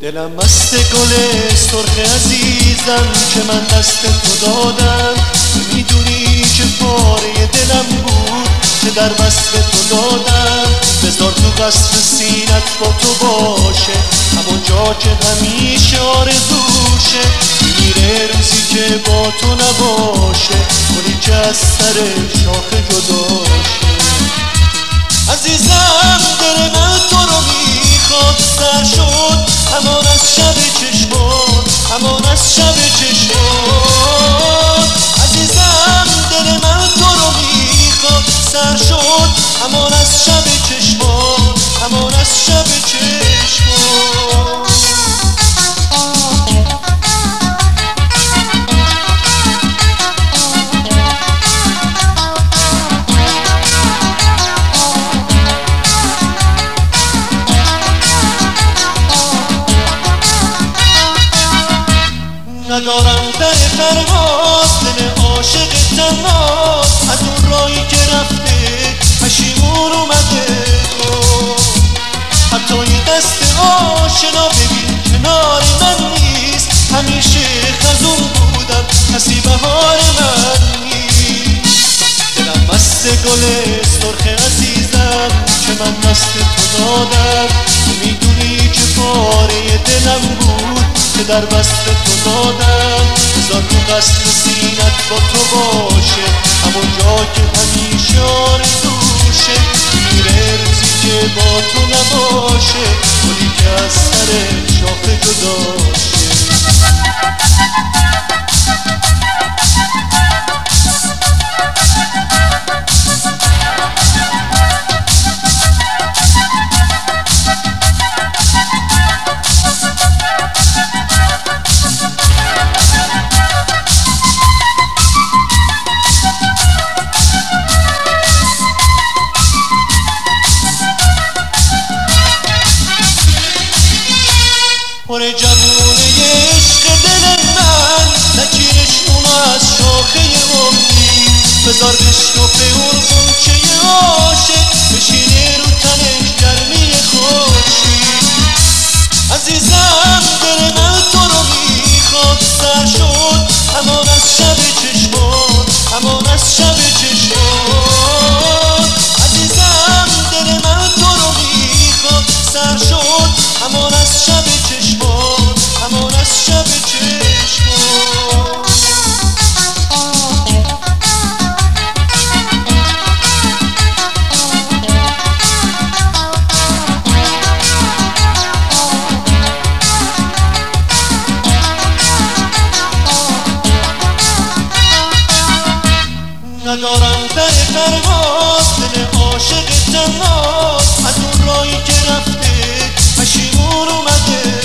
دلم مست گل سرخ عزیزم که من دست تو دادم. میدونی که پاره دلم بود که در وصف تو دادم. بذار تو قصر سینت با تو باشه، همون جا که همیشه آرزوشه. میره روزی که با تو نباشه، گلی که از سر شاخه جداشه. عزیزم دل من تو رو میخواد، سر شد همان از شب چشمان، همان از شب چشمان. عزیزم دل من تو رو میخواد، سر شد همان از شب چشمان، همان از شب چشمان. ندارم در پرواز دل عاشق تنهاز، از اون راهی که رفته پشیمون اومده. حتی یه دست آشنا ببین کنار من نیست، همیشه خزون بودم کسی بهار من نیست. دلم مست گل سرخ عزیزم که من دست تو دادم. میدونی که پاره دلم بود که در وصف تو دادم. بذار تو قصر سینت با تو باشه، همون جا که همیشه آرزوشه. میره روزی که با تو نباشه، گلی که از سر شاخه جداشه. پر جوونه عشق دل من، نگیرش اونو از شاخه امید. بذار بشکفه اون غنچه عاشق، بشینه رو تنش گرمی خورشید. عزیزم دل من تو رو میخواد، سر شد همان از شب چشمان، همان از شب چشمان. عزیزم دل من تو رو میخواد، سر شد همان از شب چشمان، همان از شب چشمان. ندارم در پرواز دل عاشق تنهاز، از اون راهی که رفته پشیمون اومده.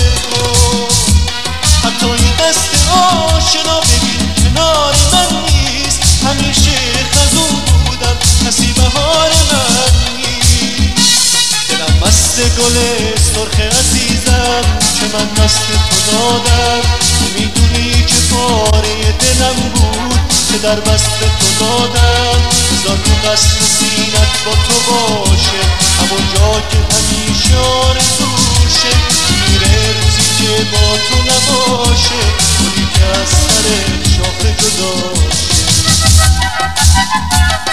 حتی یه دست آشنا ببین کنار من نیست، همیشه خزون بودم کسی بهار من نیست. دلم مست گل سرخ عزیزم که من دست تو دادم. میدونی که پاره دلم بود که در وصف تو دادم. بذار تو قصر سینت با تو باشه، همون جا که همیشه آرزوشه. میره روزی که با تو نباشه، گلی که از سر شاخه جداشه.